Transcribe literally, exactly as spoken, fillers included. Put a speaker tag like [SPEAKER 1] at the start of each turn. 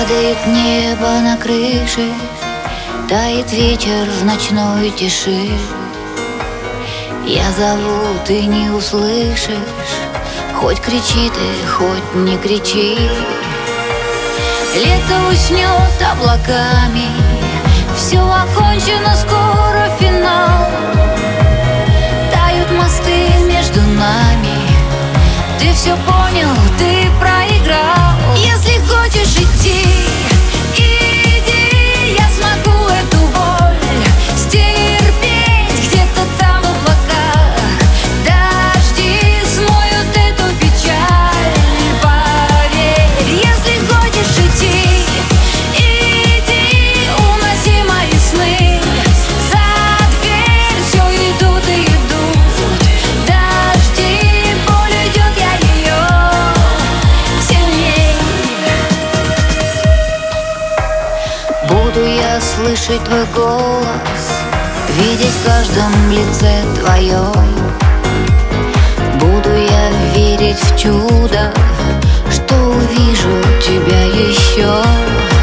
[SPEAKER 1] Падает небо на крыши, тает вечер в ночной тиши. Я зову, ты не услышишь, хоть кричи ты, хоть не кричи. Лето уснет облаками, все окончено, скоро финал. Тают мосты между нами, ты все понял, ты проиграл. Если хочешь идти, иди, я смогу эту боль стерпеть где-то там в облаках. Дожди смоют эту печаль, поверь. Если хочешь идти, иди, уноси мои сны. За дверь все идут и идут дожди, боль идет, я ее сильней. Буду я слышать твой голос, видеть в каждом лице твоем. Буду я верить в чудо, что увижу тебя еще.